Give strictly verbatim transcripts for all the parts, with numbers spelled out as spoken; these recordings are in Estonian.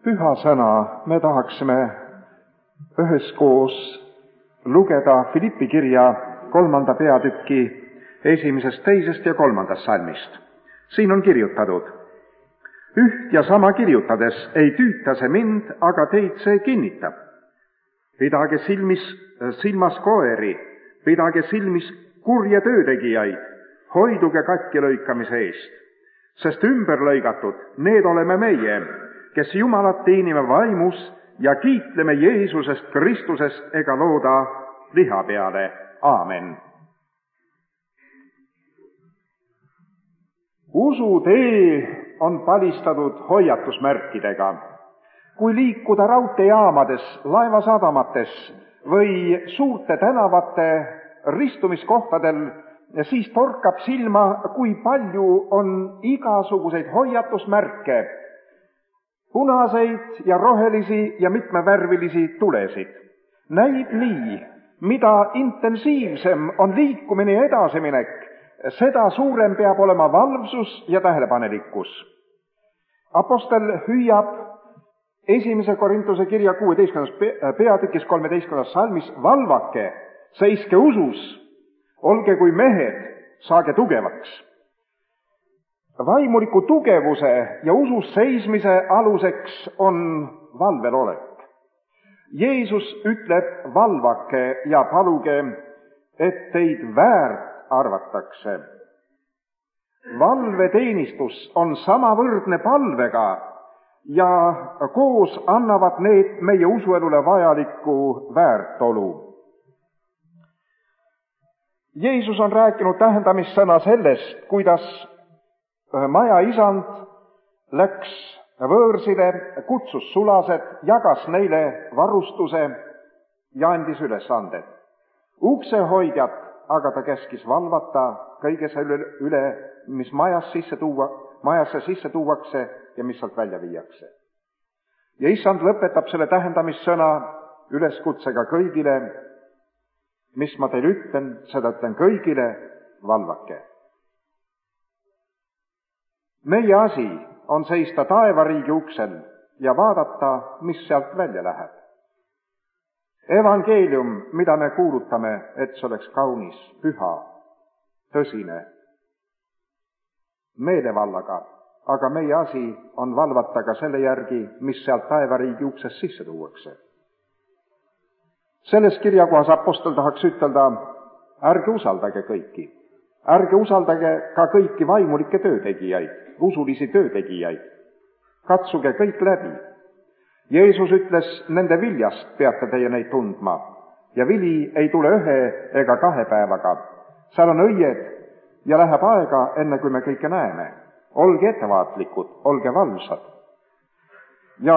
Püha sõna me tahaksime üheskoos lugeda Filippi kirja kolmanda peatüki esimesest, teisest ja kolmandast salmist. Siin on kirjutatud: üht ja sama kirjutades ei tüüta see mind, aga teid see kinnitab. Pidage silmis, silmas koeri, pidage silmis kurje töötegijaid, hoiduge katki lõikamise eest, sest ümber lõigatud, need oleme meie, kes Jumalat teenime vaimus ja kiitleme Jeesusest Kristusest ega looda liha peale. Aamen. Usutee on palistatud hoiatusmärkidega. Kui liikuda raudteejaamades, laevasadamates või suurte tänavate ristumiskohtadel, siis torkab silma, kui palju on igasuguseid hoiatusmärke, punaseid ja rohelisi ja mitmevärvilisi tulesid. Näib nii, mida intensiivsem on liikumine ja edasiminek, seda suurem peab olema valvsus ja tähelepanelikkus. Apostel hüüab esimese Korintuse kirja kuueteistkümnendas peatükis kolmeteistkümnendas salmis: valvake, seiske usus, olge kui mehed, saage tugevaks. Vaimuliku tugevuse ja usus seismise aluseks on valvel olek. Jeesus ütleb: valvake ja paluge, et teid väärt arvatakse. Valveteenistus on samavõrdne palvega ja koos annavad need meie usuelule vajalikku väärtolu. Jeesus on rääkinud tähendamissõna sellest, kuidas maja isand läks võõrsile, kutsus sulased, jagas neile varustuse ja andis ülesanded. Uksehoidjad aga ta käskis valvata kõige selle üle, mis majas sisse tuua, majasse sisse tuuakse ja mis sealt välja viiakse. Ja issand lõpetab selle tähendamissõna üleskutsega kõigile: mis ma teile ütlen, seda ütlen kõigile, valvake. Meie asi on seista taevariigi uksel ja vaadata, mis sealt välja läheb. Evangeelium, mida me kuulutame, et see oleks kaunis, püha, tõsine, meelevallaga, aga meie asi on valvata ka selle järgi, mis sealt taevariigi uksest sisse tuuakse. Selles kirjakohas apostel tahaks ütelda: ärge usaldage kõiki, ärge usaldage ka kõiki vaimulikke töötegijaid, usulisi töötegijaid. Katsuge kõik läbi. Jeesus ütles: nende viljast peate teie neid tundma ja vili ei tule ühe ega kahe päevaga. Seal on õied ja läheb aega, enne kui me kõike näeme. Olge ettevaatlikud, olge valvsad. Ja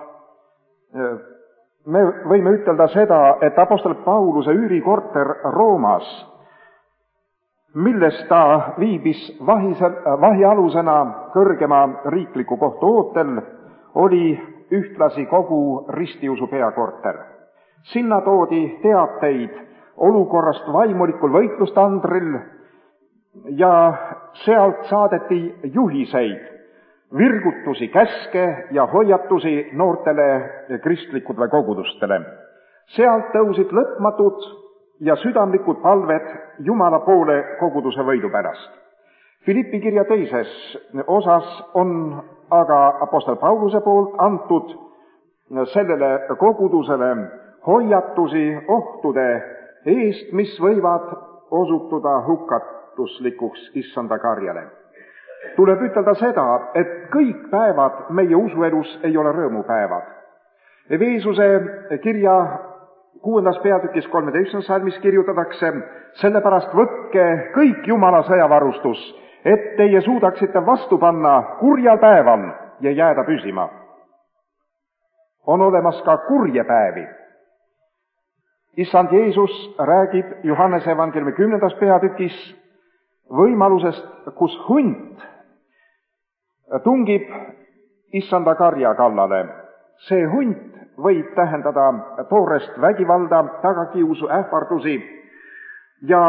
me võime ütelda seda, et apostel Pauluse üürikorter Roomas, milles ta viibis vahisel, vahialusena kõrgema riikliku kohtu ootel, oli ühtlasi kogu ristiusu peakorter. Sinna toodi teateid olukorrast vaimulikul võitlustandril ja sealt saadeti juhiseid, virgutusi, käske ja hoiatusi noortele kristlikudele kogudustele. Sealt tõusid lõpmatud ja südamlikud palved Jumala poole koguduse võidu pärast. Filippi kirja teises osas on aga apostel Pauluse poolt antud sellele kogudusele hoiatusi ohtude eest, mis võivad osutuda hukatuslikuks issanda karjale. Tuleb ütelda seda, et kõik päevad meie usuelus ei ole rõõmupäevad. Efeesuse kirja kuuendas peatükis kolmeteistkümnendas salmis kirjutatakse: sellepärast võtke kõik Jumala sõjavarustus, et teie suudaksite vastu panna kurjal päeval ja jääda püsima. On olemas ka kurje päevi. Issand Jeesus räägib Johannese evangeeliumi kümnendas peatükis võimalusest, kus hunt tungib issanda karja kallale. See hunt võib tähendada toorest vägivalda, tagakiusu, ähvardusi ja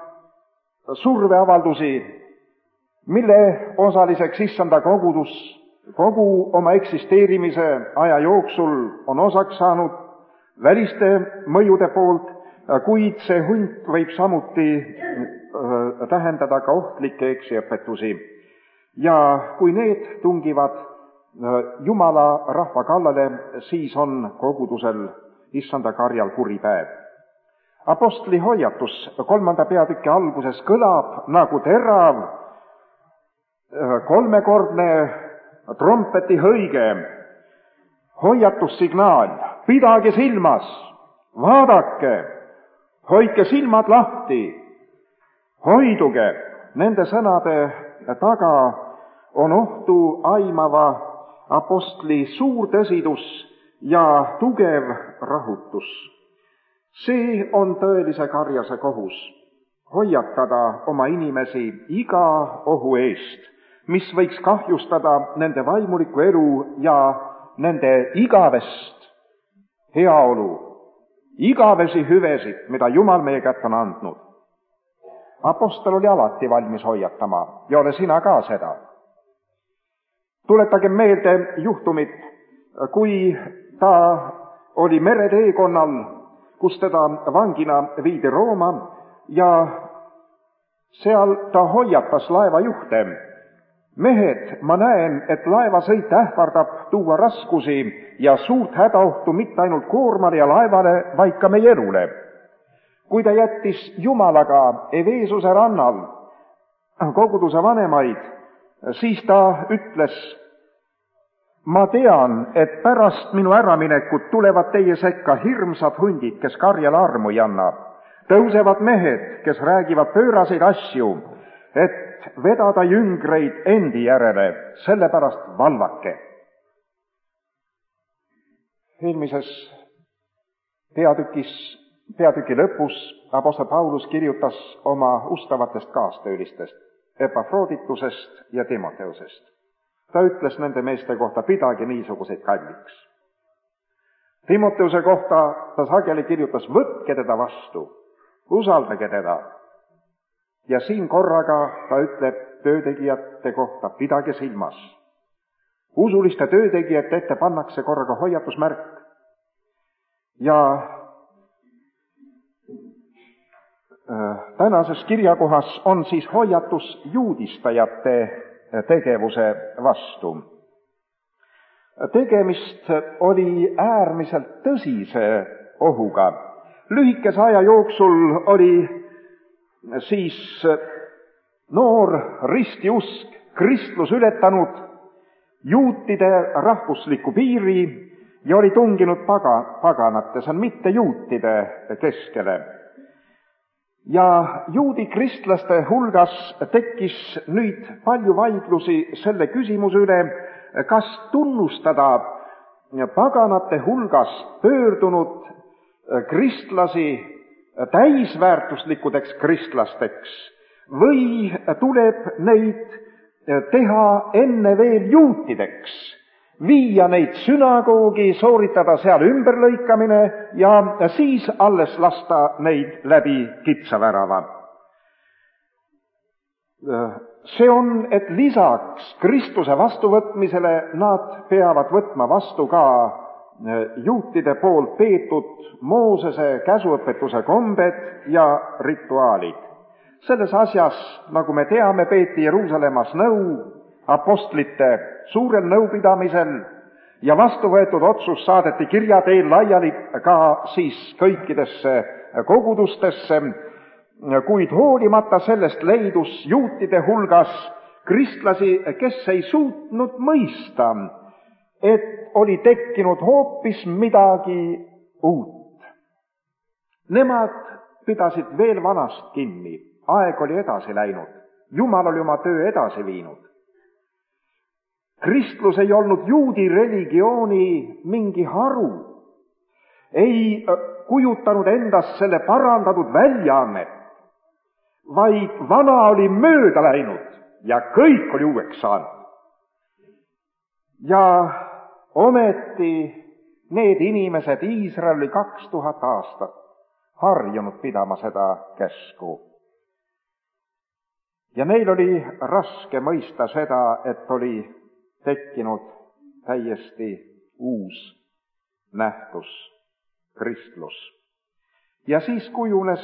surveavaldusi, mille osaliseks issanda kogudus kogu oma eksisteerimise aja jooksul on osaks saanud väliste mõjude poolt, kuid see hunt võib samuti tähendada ka ohtlikke eksiõpetusi. Ja kui need tungivad Jumala rahva kallale, siis on kogudusel issanda karjal kuri päev. Apostli hoiatus kolmanda peatüki alguses kõlab nagu terav kolmekordne trompeti hõige, hoiatussignaal: pidage silmas, vaadake, hoidke silmad lahti, hoiduge. Nende sõnade taga on ohtu aimava apostli suur tõsidus ja tugev rahutus. See on tõelise karjase kohus, hoiatada oma inimesi iga ohu eest, mis võiks kahjustada nende vaimulikku elu ja nende igavest heaolu, igavesi hüvesid, mida Jumal meie kätte on andnud. Apostel oli alati valmis hoiatama ja ole sina ka seda. Tuletage meelde juhtumit, kui ta oli mereteekonnal, kus teda vangina viidi Rooma ja seal ta hoiatas laevajuhte: mehed, ma näen, et laevasõit ähvardab tuua raskusi ja suurt hädaohtu mitte ainult koormale ja laevale, vaid ka meie elule. Kui ta jättis Jumalaga Eveesuse rannal koguduse vanemaid, siis ta ütles: ma tean, et pärast minu äraminekut tulevad teie sekka hirmsad hundid, kes karjale armu ei anna. Tõusevad mehed, kes räägivad pööraseid asju, et vedada jüngreid endi järele, sellepärast valvake. Eelmises peatükis, peatüki lõpus apostel Paulus kirjutas oma ustavatest kaastöölistest, Epafroditusest ja Timoteusest. Ta ütles nende meeste kohta: pidage niisuguseid kalliks. Timoteuse kohta ta sageli kirjutas: võtke teda vastu, usaldage teda. Ja siin korraga ta ütleb töötegijate kohta: pidage silmas. Usuliste töötegijate ette pannakse korraga hoiatusmärk. Ja tänases kirjakohas on siis hoiatus juudistajate tegevuse vastu. Tegemist oli äärmiselt tõsise ohuga. Lühikese aja jooksul oli siis noor ristiusk, kristlus ületanud juutide rahvusliku piiri ja oli tunginud paga, paganate, see on mitte juutide keskele. Ja juudi kristlaste hulgas tekkis nüüd palju vaidlusi selle küsimuse üle, kas tunnustada paganate hulgas pöördunud kristlasi täisväärtuslikudeks kristlasteks või tuleb neid teha enne veel juutideks, viia neid sünagoogi, sooritada seal ümberlõikamine ja siis alles lasta neid läbi kitsavärava. See on, et lisaks Kristuse vastuvõtmisele nad peavad võtma vastu ka juutide poolt peetud Moosese käsuõpetuse kombed ja rituaalid. Selles asjas, nagu me teame, peeti Jeruusalemmas nõu apostlite suurel nõupidamisel ja vastuvõetud otsus saadeti kirja teel laiali ka siis kõikidesse kogudustesse, kuid hoolimata sellest leidus juutide hulgas kristlasi, kes ei suutnud mõista, et oli tekkinud hoopis midagi uut. Nemad pidasid veel vanast kinni, aeg oli edasi läinud, Jumal oli oma töö edasi viinud. Kristlus ei olnud juudi religiooni mingi haru, ei kujutanud endast selle parandatud väljaannet, vaid vana oli mööda läinud ja kõik oli uueks saanud. Ja ometi need inimesed, Iisrael oli kaks tuhat aastat harjunud pidama seda käsku. Ja neil oli raske mõista seda, et oli tekkinud täiesti uus nähtus, kristlus. Ja siis kujunes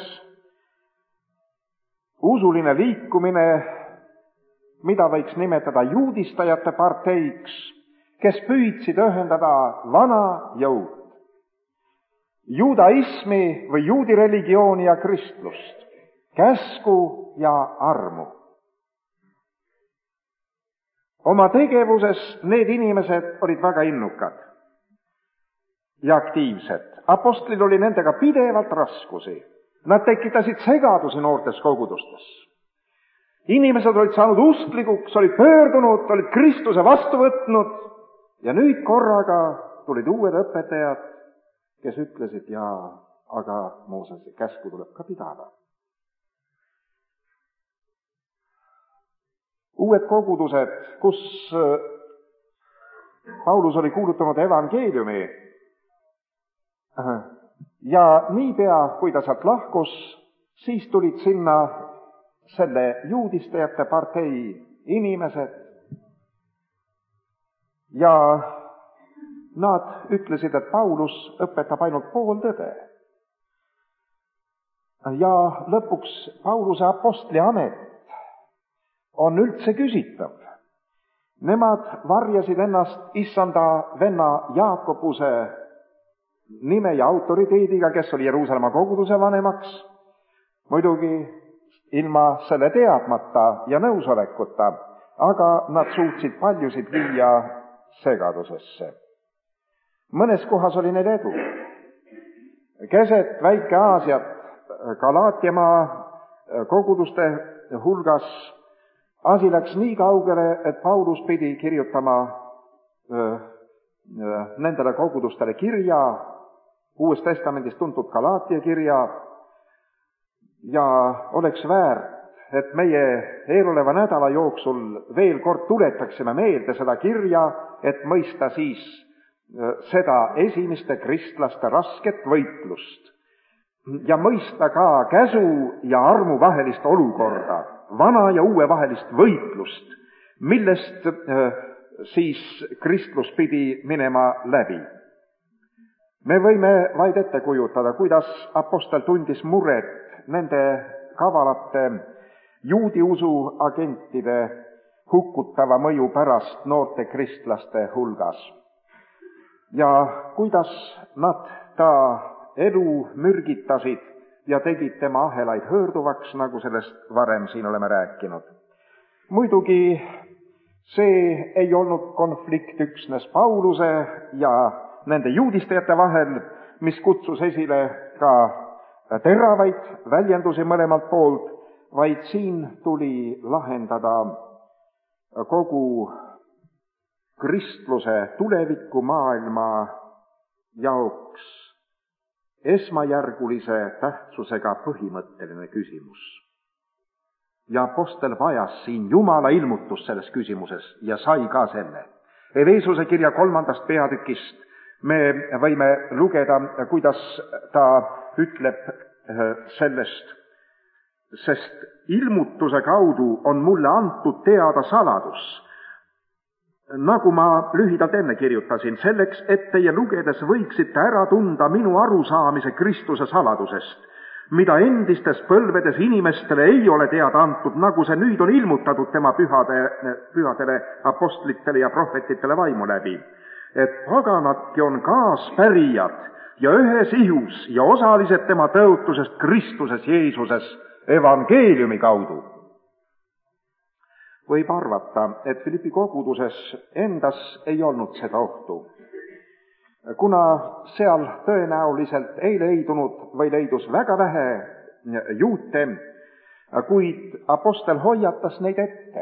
usuline liikumine, mida võiks nimetada juudistajate parteiks, kes püüdsid ühendada vana ja uut, juudaismi või juudi religiooni ja kristlust, käsku ja armu. Oma tegevuses need inimesed olid väga innukad ja aktiivsed. Apostlil oli nendega pidevalt raskusi. Nad tekitasid segadusi noortes kogudustes. Inimesed olid saanud usklikuks, olid pöördunud, olid Kristuse vastu võtnud ja nüüd korraga tulid uued õpetajad, kes ütlesid, jaa, aga Moosese käsku tuleb ka pidada. Uued kogudused, kus Paulus oli kuulutanud evangeeliumi ja niipea, kui ta sealt lahkus, siis tulid sinna selle juudistajate partei inimesed ja nad ütlesid, et Paulus õpetab ainult pooltõde. Ja lõpuks Pauluse apostli amet on üldse küsitav. Nemad varjasid ennast issanda venna Jaakobuse nime ja autoriteediga, kes oli Jeruusalemma koguduse vanemaks, muidugi ilma selle teadmata ja nõusolekuta, aga nad suutsid paljusid viia segadusesse. Mõnes kohas oli neil edu. Keset Väike-Aasiat, Galaatiamaa koguduste hulgas asi läks nii kaugele, et Paulus pidi kirjutama öö, öö, nendele kogudustele kirja, Uues Testamendis tuntud Galaatia kirja, ja oleks väärt, et meie eeloleva nädala jooksul veel kord tuletaksime meelde seda kirja, et mõista siis öö, seda esimeste kristlaste rasket võitlust ja mõista ka käsu ja armu vahelist olukorda, vana ja uue vahelist võitlust, millest äh, siis kristlus pidi minema läbi. Me võime vaid ette kujutada, kuidas apostel tundis muret nende kavalate juudi usu agentide hukutava mõju pärast noorte kristlaste hulgas. Ja kuidas nad ta elu mürgitasid ja tegid tema ahelaid hõõrduvaks, nagu sellest varem siin oleme rääkinud. Muidugi see ei olnud konflikt üksnes Pauluse ja nende juudistajate vahel, mis kutsus esile ka teravaid väljendusi mõlemalt poolt, vaid siin tuli lahendada kogu kristluse tuleviku maailma jaoks esmajärgulise tähtsusega põhimõtteline küsimus. Ja apostel vajas siin Jumala ilmutust selles küsimuses ja sai ka selle. Efesuse kirja kolmandast peatükist me võime lugeda, kuidas ta ütleb sellest, sest ilmutuse kaudu on mulle antud teada saladus, nagu ma lühidalt enne kirjutasin, selleks, et teie lugedes võiksite ära tunda minu arusaamise Kristuse saladusest, mida endistes põlvedes inimestele ei ole teada antud, nagu see nüüd on ilmutatud tema pühade, pühadele apostlitele ja prohvetitele vaimu läbi, et paganadki on kaaspärijad ja ühes ihus ja osalised tema tõotusest Kristuses Jeesuses evangeeliumi kaudu. Võib arvata, et Philippi koguduses endas ei olnud seda ohtu, kuna seal tõenäoliselt ei leidunud või leidus väga vähe juute, kuid apostel hoiatas neid ette,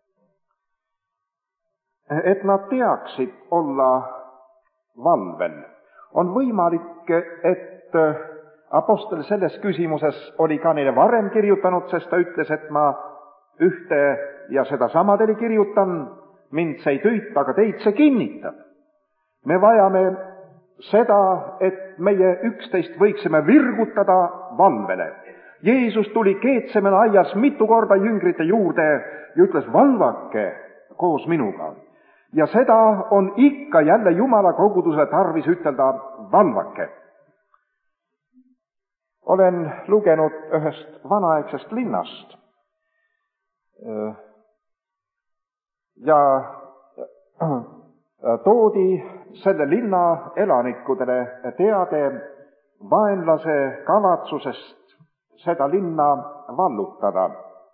et nad teaksid olla valvel. On võimalik, et apostel selles küsimuses oli ka neile varem kirjutanud, sest ta ütles, et ma ühte ja seda sama teile kirjutan, mind see ei tüüta, aga teid see kinnitab. Me vajame seda, et meie üksteist võiksime virgutada valvele. Jeesus tuli Keetsemene aias mitu korda jüngrite juurde ja ütles, valvake koos minuga. ja seda on ikka jälle Jumala koguduse tarvis ütelda, valvake. Olen lugenud ühest vanaaegsest linnast ja toodi selle linna elanikudele teade vaenlase kavatsusest seda linna vallutada.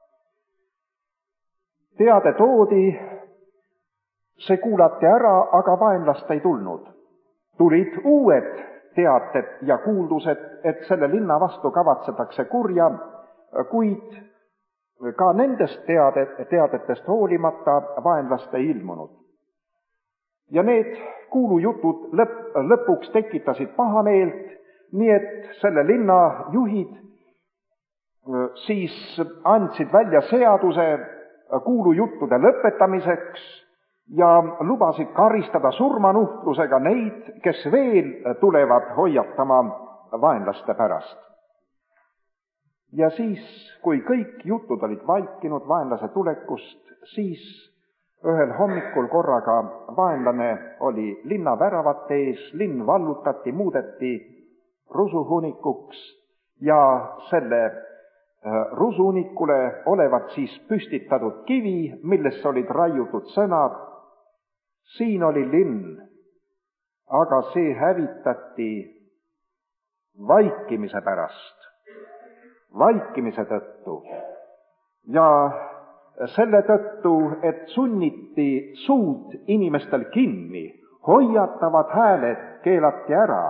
Teade toodi, see kuulati ära, aga vaenlast ei tulnud. Tulid uued teated ja kuuldused, et selle linna vastu kavatsetakse kurja, kuid ka nendest teade, teadetest hoolimata vaenlast ei ilmunud. Ja need kuulujutud lõpp, lõpuks tekitasid pahameelt, nii et selle linna juhid siis andsid välja seaduse kuulujuttude lõpetamiseks ja lubasid karistada surmanuhtlusega neid, kes veel tulevad hoiatama vaenlaste pärast. Ja siis, kui kõik jutud olid vaikinud vaenlase tulekust, siis ühel hommikul korraga vaenlane oli linna väravate ees, linn vallutati, muudeti rusuhunikuks ja selle rusuhunikule olevat siis püstitatud kivi, millesse olid raiutud sõnad, siin oli linn, aga see hävitati vaikimise pärast, vaikimise tõttu ja selle tõttu, et sunniti suud inimestel kinni, hoiatavad hääled keelati ära.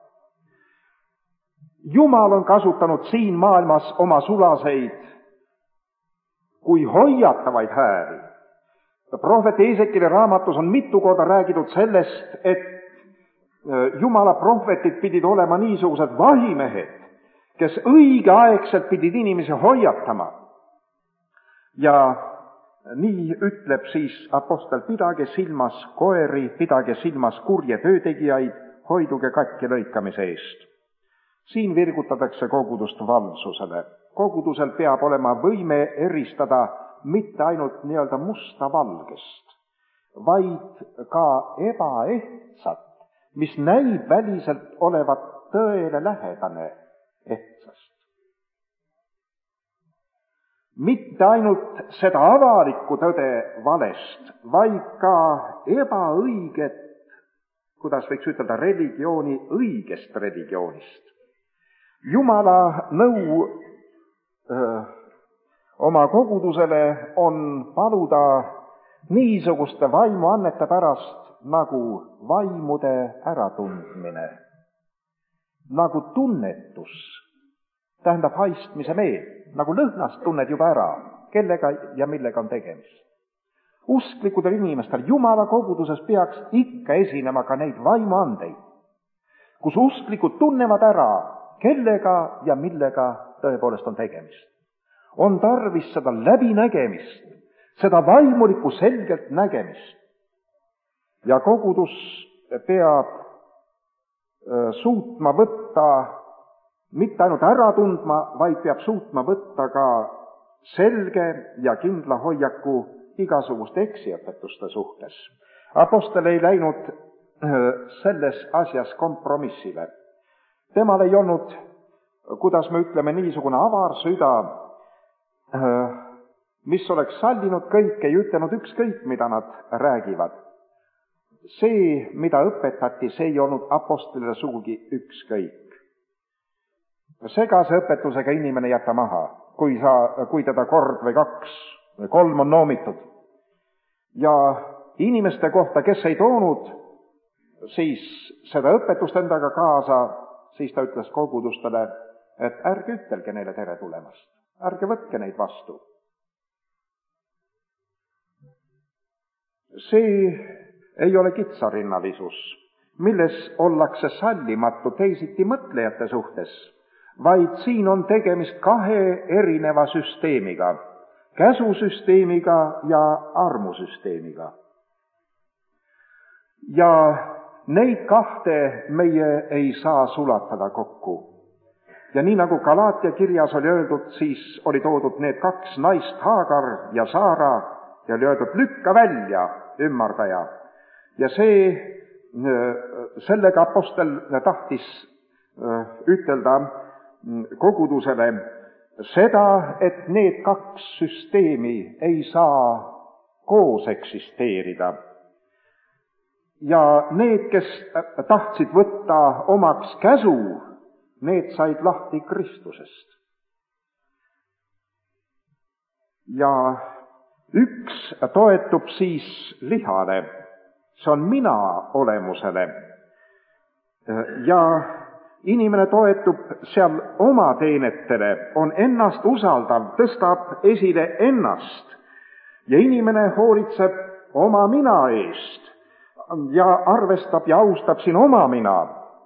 Jumal on kasutanud siin maailmas oma sulaseid kui hoiatavaid hääli. Prohvet Eesekile raamatus on mitu korda räägitud sellest, et Jumala prohvetid pidid olema niisugused vahimehed, kes õigeaegselt pidid inimesi hoiatama. Ja nii ütleb siis apostel, pidage silmas koeri, pidage silmas kurje töötegijaid, hoiduge katki lõikamise eest. Siin virgutatakse kogudust valvsusele. Kogudusel peab olema võime eristada mitte ainult nii-öelda musta valgest, vaid ka ebaehtsat, mis näib väliselt olevat tõele lähedane ehtsast. Mitte ainult seda avalikku tõde valest, vaid ka ebaõiget, kuidas võiks ütelda, religiooni õigest religioonist. Jumala nõu öö, oma kogudusele on paluda niisuguste vaimuannete pärast nagu vaimude äratundmine, nagu tunnetus, tähendab haistmise meel, nagu lõhnast tunned juba ära, kellega ja millega on tegemist. Usklikudel inimestel Jumala koguduses peaks ikka esinema ka neid vaimuandeid, kus usklikud tunnevad ära, kellega ja millega tõepoolest on tegemist. On tarvis seda läbinägemist, seda vaimulikku selgelt nägemist. Ja kogudus peab suutma võtta, mitte ainult ära tundma, vaid peab suutma võtta ka selge ja kindla hoiaku igasuguste eksiõpetuste suhtes. Apostel ei läinud selles asjas kompromissile. Temal ei olnud, kuidas me ütleme, niisugune avar süda, mis oleks sallinud kõik, ei ütelnud ükskõik, mida nad räägivad. See, mida õpetati, see ei olnud apostlile sugugi ükskõik. Segase õpetusega inimene jätta maha, kui, sa, kui teda kord või kaks või kolm on noomitud. Ja inimeste kohta, kes ei toonud siis seda õpetust endaga kaasa, siis ta ütles kogudustele, et ärge ütelge neile tere tulemast, ärge võtke neid vastu. See ei ole kitsarinnalisus, milles ollakse sallimatu teisiti mõtlejate suhtes, vaid siin on tegemist kahe erineva süsteemiga, käsusüsteemiga ja armusüsteemiga. Ja neid kahte meie ei saa sulatada kokku. Ja nii nagu Galaatia kirjas oli öeldud, siis oli toodud need kaks naist, Haagar ja Saara, ja oli öeldud, lükka välja, ümmardaja, ja see, sellega apostel tahtis ütelda kogudusele seda, et need kaks süsteemi ei saa koos eksisteerida. Ja need, kes tahtsid võtta omaks käsu, need said lahti Kristusest. Ja üks toetub siis lihale, see on mina olemusele. Ja inimene toetub seal oma teenetele, on ennast usaldav, tõstab esile ennast. Ja inimene hoolitseb oma mina eest ja arvestab ja austab siin oma mina.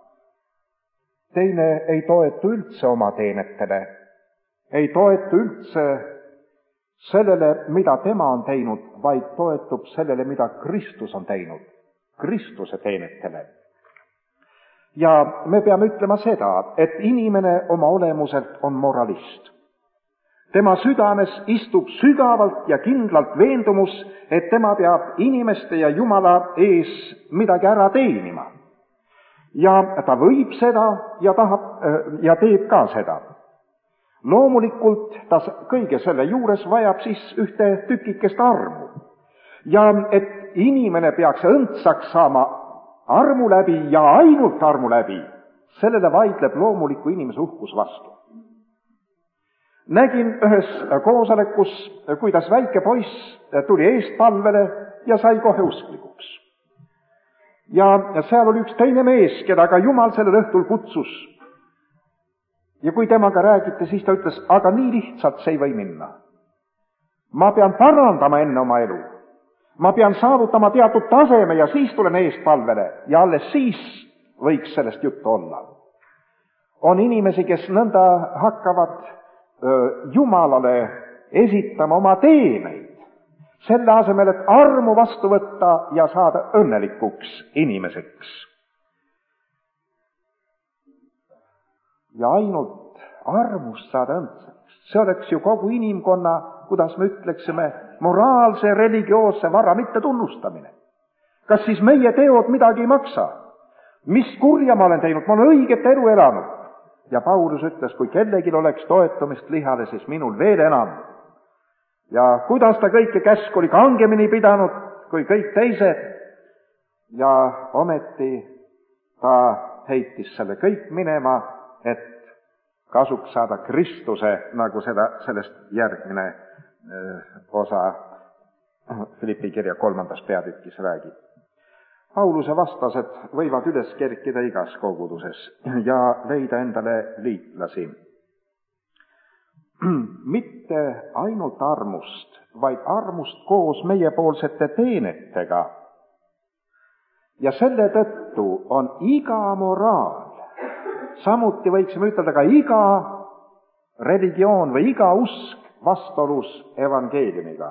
Teine ei toetu üldse oma teenetele, ei toetu üldse sellele, mida tema on teinud, vaid toetub sellele, mida Kristus on teinud, Kristuse teenetele. Ja me peame ütlema seda, et inimene oma olemuselt on moralist. Tema südames istub sügavalt ja kindlalt veendumus, et tema peab inimeste ja Jumala ees midagi ära teenima. Ja ta võib seda ja tahab ja teeb ka seda. Loomulikult ta kõige selle juures vajab siis ühte tükikest armu. Ja et inimene peaks õndsaks saama armu läbi ja ainult armu läbi, sellele vaidleb loomuliku inimese uhkus vastu. Nägin ühes koosolekus, kuidas väike poiss tuli eestpalvele ja sai kohe usklikuks. Ja seal oli üks teine mees, keda ka Jumal sellel õhtul kutsus. Ja kui temaga räägiti, siis ta ütles, aga nii lihtsalt see ei või minna. Ma pean parandama enne oma elu. Ma pean saavutama teatud taseme ja siis tulen eestpalvele ja alles siis võiks sellest juttu olla. On inimesi, kes nõnda hakkavad Jumalale esitama oma teeneid, selle asemel, et armu vastu võtta ja saada õnnelikuks inimeseks. Ja ainult armust saada õndsaks. See oleks ju kogu inimkonna, kuidas me ütleksime, moraalse, religioosse vara mitte tunnustamine. Kas siis meie teod midagi ei maksa? Mis kurja ma olen teinud? Ma olen õiget elu elanud. Ja Paulus ütles, kui kellelgi oleks toetumist lihale, siis minul veel enam. Ja kuidas ta kõike käsku oli kangemini pidanud kui kõik teised. Ja ometi ta heitis selle kõik minema, et kasuks saada Kristuse, nagu seda, sellest järgmine osa Filippi kirja kolmandas peatükis räägib. Pauluse vastased võivad üles kerkida igas koguduses ja leida endale liitlasi. Mitte ainult armust, vaid armust koos meiepoolsete teenetega. Ja selle tõttu on iga moraal, samuti võiksime ütelda ka iga religioon või iga usk vastuolus evangeeliumiga.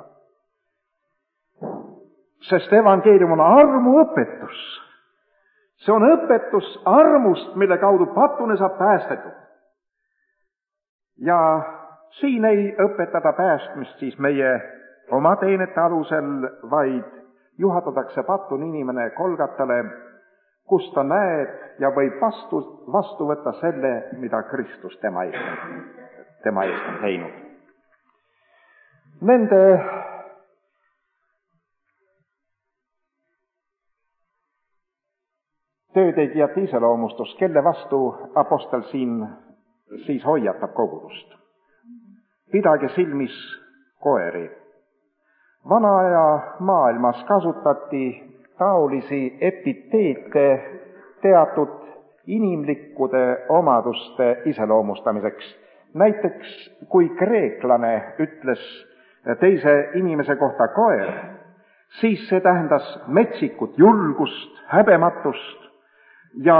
Sest evangeelium on armuõpetus. See on õpetus armust, mille kaudu patune saab päästetud. Ja siin ei õpetada päästmist siis meie oma teenete alusel, vaid juhatatakse patun inimene Kolgatale, kus ta näeb ja võib vastu, vastu võtta selle, mida Kristus tema eest, tema eest on teinud. Nende töötegijate iseloomustus, kelle vastu apostel siin siis hoiatab kogudust. Pidage silmis koeri. Vana aja maailmas kasutati taolisi epiteete teatud inimlikkude omaduste iseloomustamiseks. Näiteks, kui kreeklane ütles teise inimese kohta koer, siis see tähendas metsikut julgust, häbematust ja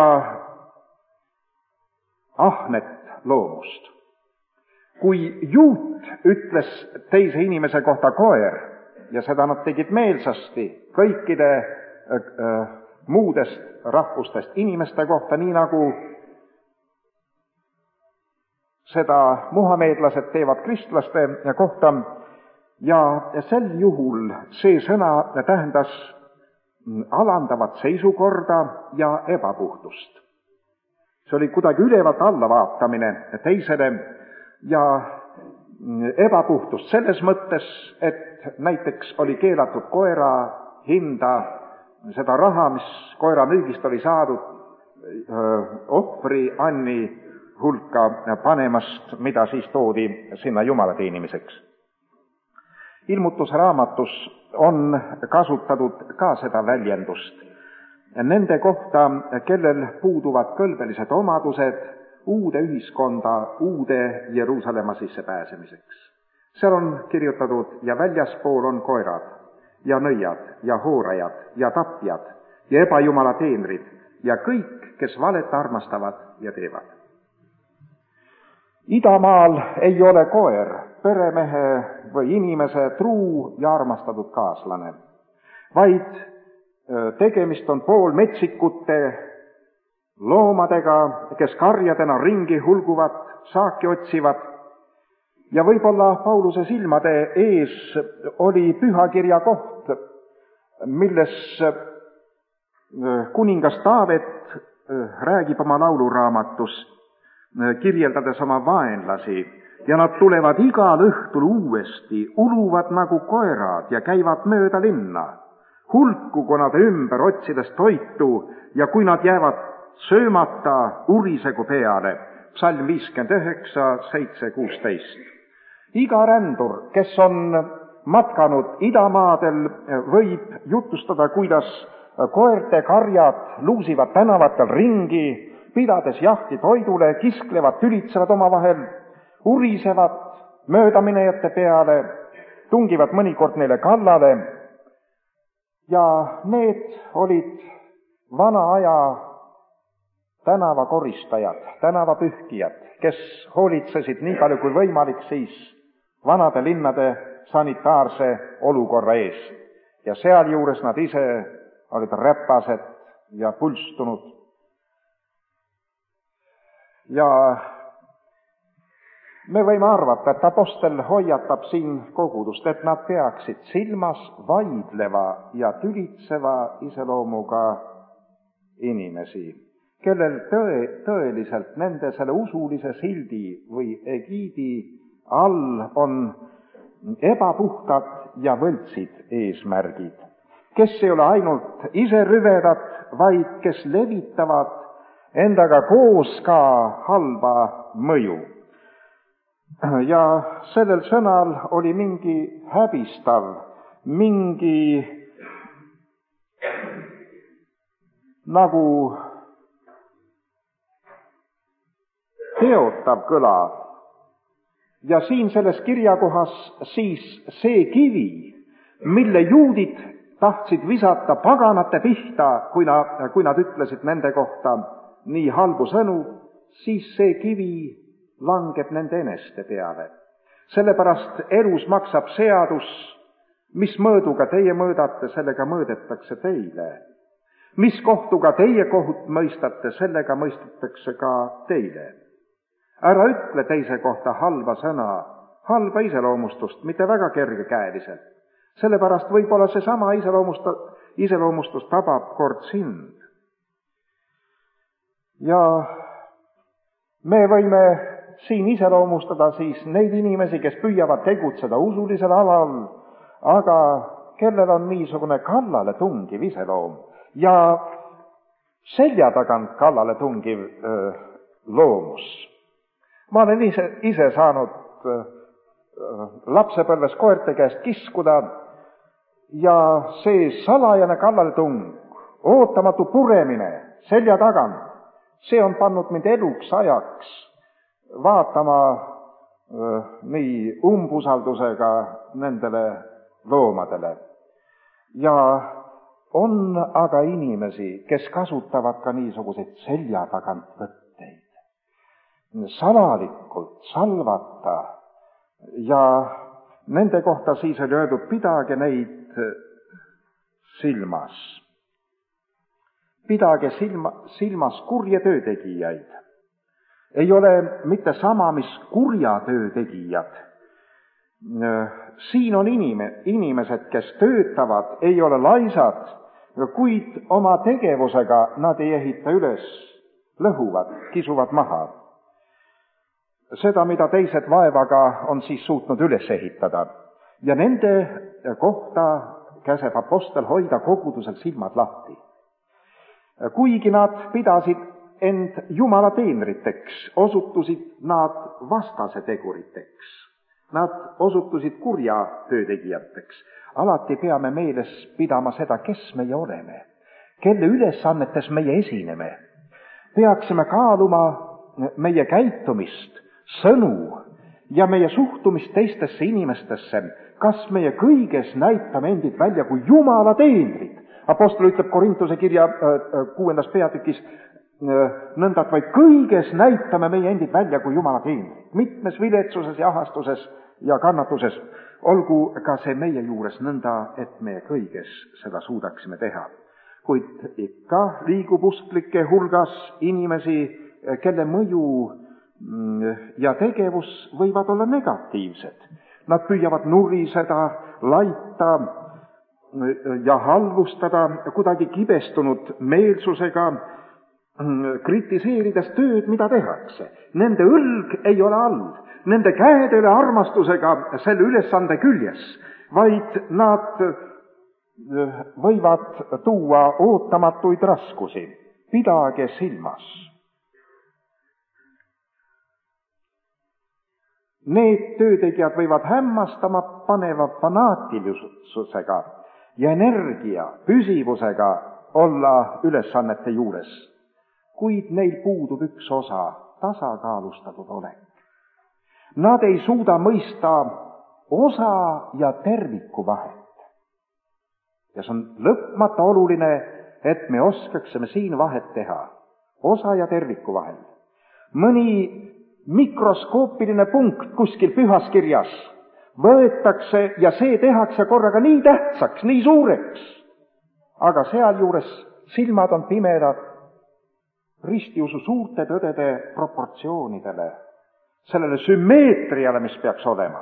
ahnet loomust. Kui juut ütles teise inimese kohta koer, ja seda nad tegid meelsasti kõikide äh, muudest rahvustest inimeste kohta, nii nagu seda muhameedlased teevad kristlaste kohta, ja sel juhul see sõna tähendas alandavat seisukorda ja ebapuhtust. See oli kuidagi ülevalt alla vaatamine teisele ja ebapuhtust selles mõttes, et näiteks oli keelatud koera hinda, seda raha, mis koera müügist oli saadud, ohvri Anni hulka panemast, mida siis toodi sinna jumala teenimiseks. Ilmutusraamatus on kasutatud ka seda väljendust nende kohta, kellel puuduvad kõlbelised omadused uude ühiskonda, uude Jeruusalemma sissepääsemiseks. Seal on kirjutatud ja väljaspool on koerad ja nõiad ja hoorajad ja tapjad ja ebajumala teenrid ja kõik, kes valet armastavad ja teevad. Idamaal ei ole koer peremehe või inimese truu ja armastatud kaaslane, vaid tegemist on poolmetsikute loomadega, kes karjadena ringi hulguvad, saaki otsivad ja võib-olla Pauluse silmade ees oli pühakirja koht, milles kuningas Taavet räägib oma lauluraamatus, kirjeldades oma vaenlasi ja nad tulevad igal õhtul uuesti, uluvad nagu koerad ja käivad mööda linna. Hulkugu nad ümber otsides toitu ja kui nad jäävad söömata, urisegu peale. Psalm viiskümmend üheksa, seitse, kuusteist. Iga rändur, kes on matkanud idamaadel, võib jutustada, kuidas koerte karjad luusivad tänavatel ringi, pidades jahti toidule, kisklevad, tülitsevad omavahel, urisevad möödaminejate peale, tungivad mõnikord neile kallale. Ja need olid vana aja tänavakoristajad, tänavapühkijad, kes hoolitsesid nii palju kui võimalik siis vanade linnade sanitaarse olukorra ees. Ja sealjuures nad ise olid räpased ja pulstunud. Ja me võime arvata, et apostel hoiatab siin kogudust, et nad peaksid silmas vaidleva ja tülitseva iseloomuga inimesi, kellel tõe, tõeliselt nende selle usulise sildi või egiidi all on ebapuhtad ja võltsid eesmärgid, kes ei ole ainult ise rüvedad, vaid kes levitavad endaga koos ka halba mõju. Ja sellel sõnal oli mingi häbistav, mingi nagu teotav kõla. Ja siin selles kirjakohas siis see kivi, mille juudid tahtsid visata paganate pihta, kui nad, kui nad ütlesid nende kohta nii halbu sõnu, siis see kivi langeb nende eneste peale. Sellepärast elus maksab seadus, mis mõõduga teie mõõdate, sellega mõõdetakse teile. Mis kohtuga teie kohut mõistate, sellega mõistetakse ka teile. Ära ütle teise kohta halba sõna, halba iseloomustust, mitte väga kergekäeliselt. Sellepärast võib-olla see sama iseloomustus tabab kord sind. Ja me võime siin iseloomustada siis neid inimesi, kes püüavad tegutseda usulisel alal, aga kellel on niisugune kallale tungiv iseloom ja selja tagant kallale tungiv öö, loomus. Ma olen ise, ise saanud öö, lapsepõlves koerte käest kiskuda ja see salajane kallaletung, ootamatu puremine selja tagant, see on pannud mind eluks ajaks vaatama öö, nii umbusaldusega nendele loomadele. Ja on aga inimesi, kes kasutavad ka niisuguseid selja tagant võtteid. Salalikult salvata ja nende kohta siis oli öeldud, pidage neid silmas. Pidage silma, silmas kurje töötegijaid. Ei ole mitte sama, mis kurja töötegijad. Siin on inime, inimesed, kes töötavad, ei ole laisad, kuid oma tegevusega nad ei ehita üles, lõhuvad, kisuvad maha seda, mida teised vaevaga on siis suutnud üles ehitada. Ja nende kohta käseb apostel hoida kogudusel silmad lahti. Kuigi nad pidasid end Jumala teenriteks, osutusid nad vastase teguriteks. Nad osutusid kurja töötegijateks. Alati peame meeles pidama seda, kes meie oleme, kelle ülesannetes meie esineme. Peaksime kaaluma meie käitumist, sõnu ja meie suhtumist teistesse inimestesse, kas meie kõiges näitame endid välja kui Jumala teenrid. Apostel ütleb Korintuse kirja kuuendas peatükis nõnda, et vaid kõiges näitame meie endid välja kui Jumala teenrid. Mitmes viletsuses ja ahastuses ja kannatuses olgu ka see meie juures nõnda, et me kõiges seda suudaksime teha. Kuid ikka liigub usklike hulgas inimesi, kelle mõju ja tegevus võivad olla negatiivsed. Nad püüavad nuriseda, laita ja halvustada kuidagi kibestunud meelsusega, kritiseerides tööd, mida tehakse. Nende õlg ei ole all, nende käed ei ole armastusega selle ülesande küljes, vaid nad võivad tuua ootamatuid raskusi. Pidage silmas. Need töötegijad võivad hämmastama paneva fanaatilisusega ja energia, püsivusega olla ülesannete juures, kuid neil puudub üks osa, tasakaalustatud olek. Nad ei suuda mõista osa ja terviku vahet. Ja see on lõpmata oluline, et me oskaksime siin vahet teha, osa ja terviku vahel. Mõni mikroskoopiline punkt kuskil pühas kirjas võetakse ja see tehakse korraga nii tähtsaks, nii suureks. Aga sealjuures silmad on pimedad ristiusu suurte tõdede proportsioonidele, sellele sümmeetriale, mis peaks olema.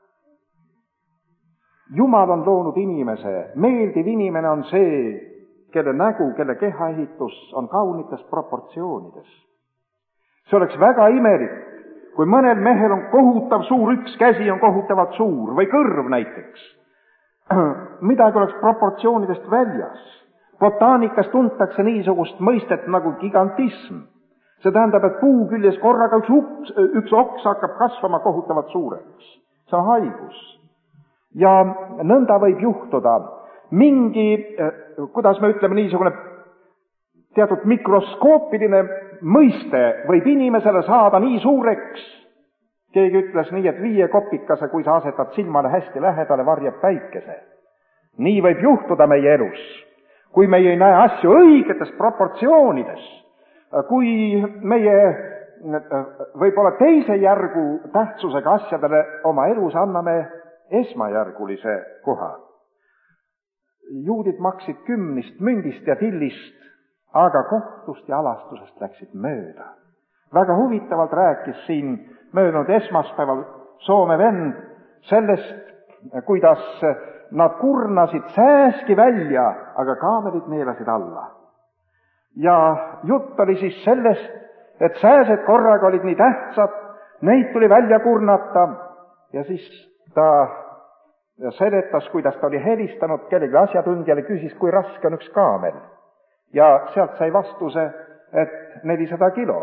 Jumal on loonud inimese, meeldiv inimene on see, kelle nägu, kelle kehaehitus on kaunites proportsioonides. See oleks väga imelik, kui mõnel mehel on kohutav suur, üks käsi on kohutavalt suur või kõrv näiteks. Midagi oleks proportsioonidest väljas. Botaanikas tuntakse niisugust mõistet nagu gigantism. See tähendab, et puu küljes korraga üks, uks, üks oks hakkab kasvama kohutavalt suureks. See on haigus. Ja nõnda võib juhtuda mingi, kuidas me ütleme, niisugune teatud mikroskoopiline mõiste võib inimesele saada nii suureks. Keegi ütles nii, et viie kopikase, kui sa asetad silmale hästi lähedale, varjab päikese. Nii võib juhtuda meie elus, kui meie ei näe asju õigetes proportsioonides, kui meie võib-olla teise järgu tähtsusega asjadele oma elus anname esmajärgulise koha. Juudid maksid kümnist, mündist ja tillist, aga kohtust ja alastusest läksid mööda. Väga huvitavalt rääkis siin möödunud esmaspäeval Soome vend sellest, kuidas nad kurnasid sääski välja, aga kaamelid neelasid alla. Ja jutt oli siis sellest, et sääsed korraga olid nii tähtsad, neid tuli välja kurnata ja siis ta seletas, kuidas ta oli helistanud kellegi asjatundjale, küsis, kui raske on üks kaamel. Ja sealt sai vastuse, et nelisada kilo.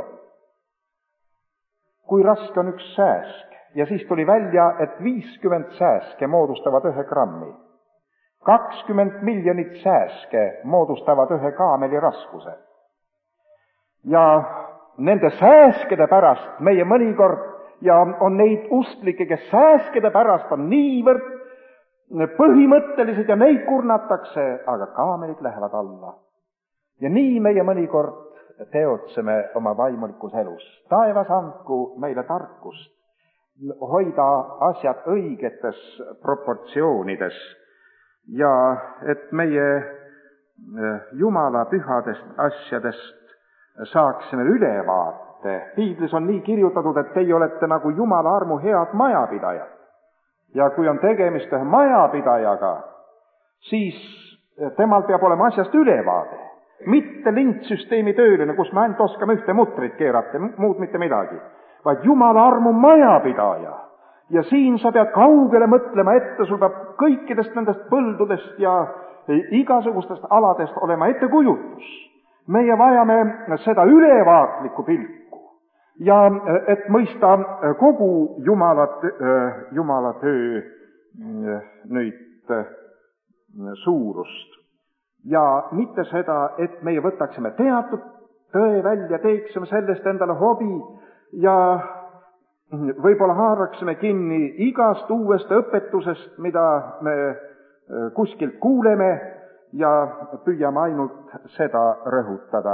Kui raske on üks sääsk? Ja siis tuli välja, et viiskümmend sääske moodustavad ühe grammi. kakskümmend miljonit sääske moodustavad ühe kaameli raskuse. Ja nende sääskede pärast meie mõnikord, ja on neid usklikke, kes sääskede pärast on niivõrd põhimõttelised ja neid kurnatakse, aga kaamelid lähevad alla. Ja nii meie mõnikord teotseme oma vaimulikus elus. Taevas andku meile tarkust hoida asjad õigetes proportsioonides ja et meie Jumala pühadest asjadest saaksime ülevaate. Piiblis on nii kirjutatud, et teie olete nagu Jumala armu head majapidajad. Ja kui on tegemist ühe majapidajaga, siis temal peab olema asjast ülevaade, mitte lintsüsteemi tööline, kus me ainult oskame ühte mutrit keerata, muud mitte midagi, vaid Jumala armu majapidaja. Ja siin sa pead kaugele mõtlema ette, sul peab kõikidest nendest põldudest ja igasugustest aladest olema ettekujutus. Meie vajame seda ülevaatlikku pilku ja et mõista kogu Jumala, Jumala töö nüüd suurust. Ja mitte seda, et meie võtaksime teatud tõe välja, teeksime sellest endale hobi ja võib-olla haaraksime kinni igast uuest õpetusest, mida me kuskilt kuuleme ja püüame ainult seda rõhutada.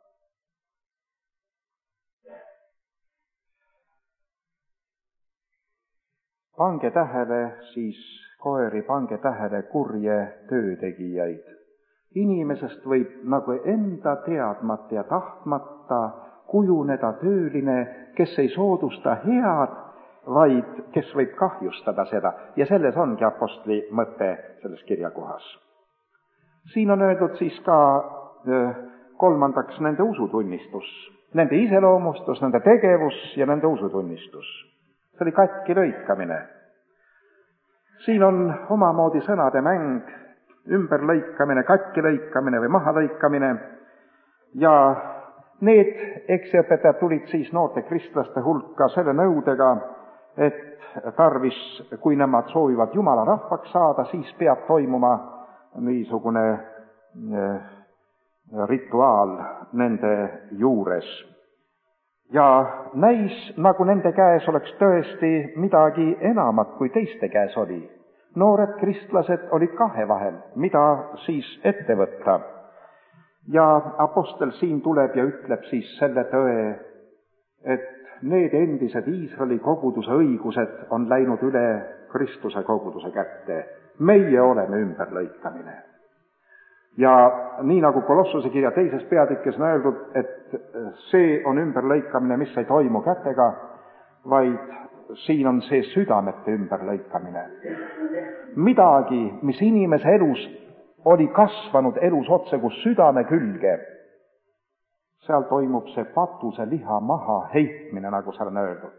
Pange tähele siis koeri, pange tähele kurje töötegijaid. Inimesest võib nagu enda teadmata ja tahtmata kujuneda tööline, kes ei soodusta head, vaid kes võib kahjustada seda. Ja selles ongi apostli mõte selles kirjakohas. Siin on öeldud siis ka kolmandaks nende usutunnistus, nende iseloomustus, nende tegevus ja nende usutunnistus. See oli katki lõikamine. Siin on omamoodi sõnade mäng, ümberlõikamine, katki lõikamine või maha lõikamine ja need eksiõpetajad tulid siis noorte kristlaste hulka selle nõudega, et tarvis, kui nemad soovivad Jumala rahvaks saada, siis peab toimuma niisugune rituaal nende juures. Ja näis, nagu nende käes oleks tõesti midagi enamat kui teiste käes oli. Noored kristlased olid kahe vahel, mida siis ette võtta. Ja apostel siin tuleb ja ütleb siis selle tõe, et need endised Iisraeli koguduse õigused on läinud üle Kristuse koguduse kätte. Meie oleme ümberlõikamine. Ja nii nagu Kolossuse kirja teises peatükis on öeldud, et see on ümberlõikamine, mis ei toimu kätega, vaid siin on see südamete ümberlõikamine. Midagi, mis inimese elus oli kasvanud elus otse kus südame külge, seal toimub see patuse liha maha heitmine, nagu seal on öeldud.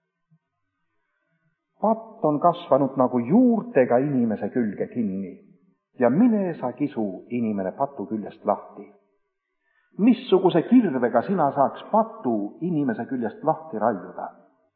Patt on kasvanud nagu juurtega inimese külge kinni ja mine sa kisu inimene patu küljest lahti. Missuguse kirvega sina saaks patu inimese küljest lahti raiuda?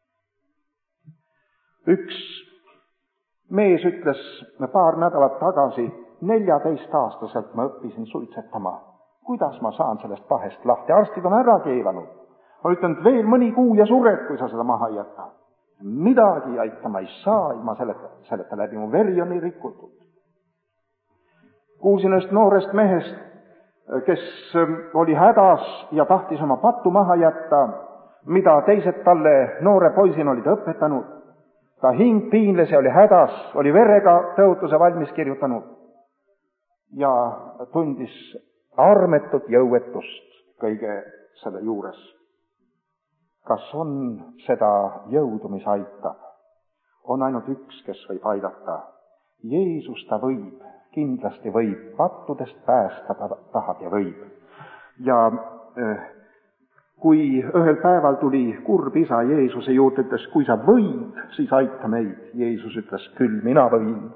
Üks mees ütles paar nädalat tagasi, neljateistaastaselt ma õppisin suitsetama. Kuidas ma saan sellest pahest lahti? Arstid on ära keelanud. Ma ütlen, et veel mõni kuu ja sured, kui sa seda maha ei jäta. Midagi aitama ei saa, ma seleta, seleta läbi, mu veri on nii rikutud. Kuulsin ühest noorest mehest, kes oli hädas ja tahtis oma pattu maha jätta, mida teised talle noore poisina olid õpetanud. Ta hing piinles ja oli hädas, oli verega tõotuse valmis kirjutanud ja tundis armetut jõuetust kõige selle juures. Kas on seda jõudu, mis aitab? On ainult üks, kes võib aidata. Jeesus ta võib, kindlasti võib, pattudest päästa tahab ja võib. Ja äh, kui ühel päeval tuli kurb isa Jeesuse juurde, ütles, kui sa võid, siis aita meid. Jeesus ütles, küll mina võin.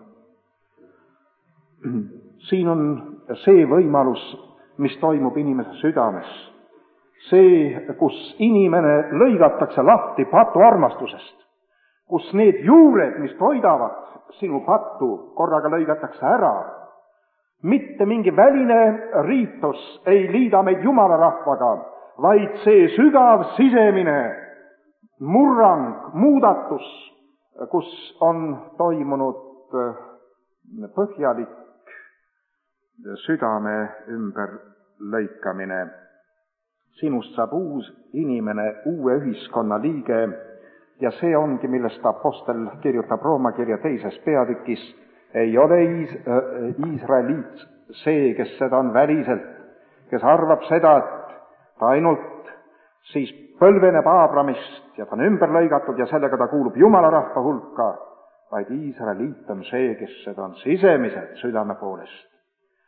Siin on see võimalus, mis toimub inimese südames. See, kus inimene lõigatakse lahti patu armastusest, kus need juured, mis toidavad sinu pattu, korraga lõigatakse ära. Mitte mingi väline riitus ei liida meid Jumala rahvaga, vaid see sügav sisemine murrang, muudatus, kus on toimunud põhjalik südame ümber lõikamine. Sinust saab uus inimene, uue ühiskonna liige ja see ongi, millest apostel kirjutab Rooma kirja teises peatükis. Ei ole Iisraeliit see, kes seda on väliselt, kes arvab seda, et ta ainult siis põlveneb Aabramist ja ta on ümber lõigatud ja sellega ta kuulub Jumala rahva hulka, vaid Iisraeliit on see, kes seda on sisemiselt südame poolest.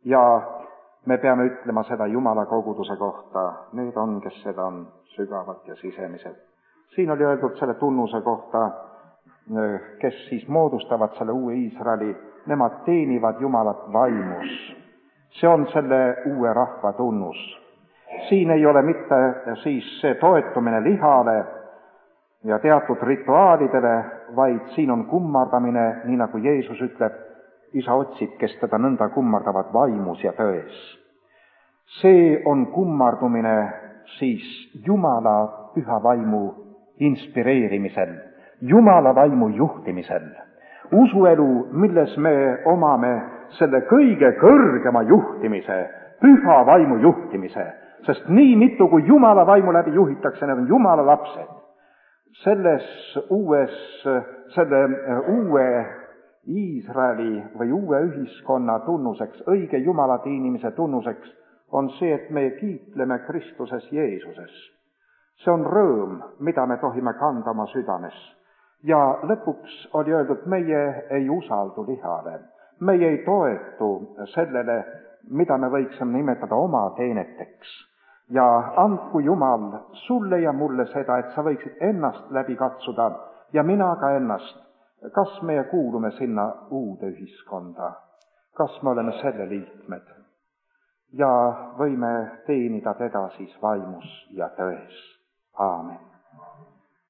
ja me peame ütlema seda Jumala koguduse kohta, need on, kes seda on sügavalt ja sisemiselt. Siin oli öeldud selle tunnuse kohta, kes siis moodustavad selle uue Iisraeli, nemad teenivad Jumalat vaimus. See on selle uue rahva tunnus. Siin ei ole mitte siis see toetumine lihale ja teatud rituaalidele, vaid siin on kummardamine, nii nagu Jeesus ütleb, isa otsib, kes teda nõnda kummardavad vaimus ja tões. See on kummardumine siis Jumala püha vaimu inspireerimisel, Jumala vaimu juhtimisel. Usuelu, milles me omame selle kõige kõrgema juhtimise, püha vaimu juhtimise, sest nii mitu, kui Jumala vaimu läbi juhitakse, need on Jumala lapsed. Selles uues, selle uue Iisraeli või uue ühiskonna tunnuseks, õige Jumala teenimise tunnuseks on see, et me kiitleme Kristuses Jeesuses. See on rõõm, mida me tohime kanda oma südames. Ja lõpuks oli öeldud, meie ei usaldu lihale, meie ei toetu sellele, mida me võiksime nimetada oma teeneteks. Ja andku Jumal sulle ja mulle seda, et sa võiksid ennast läbi katsuda ja mina ka ennast. Kas me kuulume sinna uude ühiskonda? Kas me oleme selle liikmed? Ja võime teenida teda siis vaimus ja tões. Aamen.